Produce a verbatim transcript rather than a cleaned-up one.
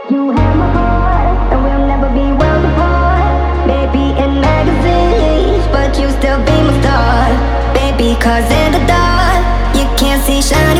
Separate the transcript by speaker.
Speaker 1: You have my heart, and we'll never be worlds apart. Maybe in magazines, but you still be my star. Baby, cause in the dark, you can't see shine.